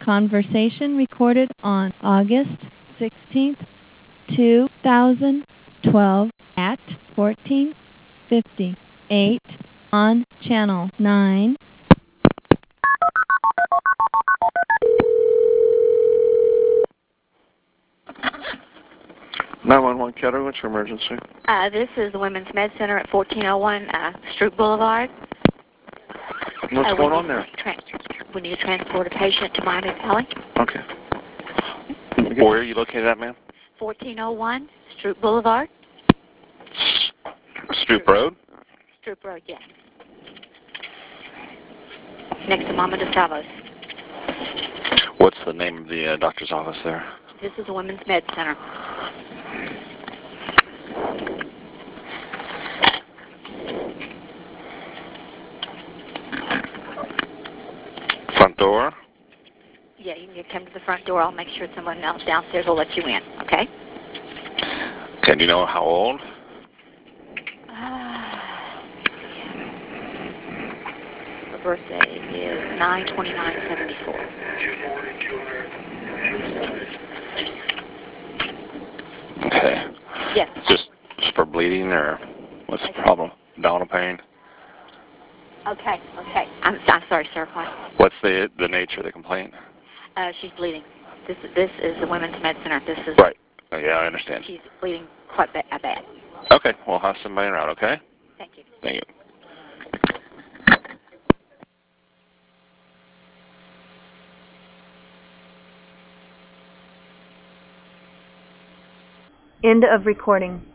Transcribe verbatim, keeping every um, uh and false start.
Conversation recorded on August sixteenth, two thousand twelve at fourteen fifty-eight on Channel nine. nine one one Ketter, what's your emergency? Uh, this is the Women's Med Center at fourteen oh one uh, Stroop Boulevard. What's uh, going on there? We need to transport a patient to Miami Valley. Okay. Where are you located at, ma'am? fourteen oh one Stroop Boulevard. Stroop Road? Stroop Road, yes. Next to Mama DeSavos. What's the name of the uh, doctor's office there? This is the Women's Med Center. Front door? Yeah, you can come to the front door. I'll make sure someone else downstairs will let you in, okay? Okay, do you know how old? Uh, her birthday is nine twenty-nine seventy-four. Okay. Yes. Just, just for bleeding, or what's the problem? Abdominal pain? Okay, okay. I'm, I'm sorry, sir. What? What's the the nature of the complaint? Uh, she's bleeding. This is this is the Women's Med Center. This is Right. Oh, yeah, I understand. She's bleeding quite ba- uh, bad. Okay, we'll have somebody around, okay? Thank you. Thank you. End of recording.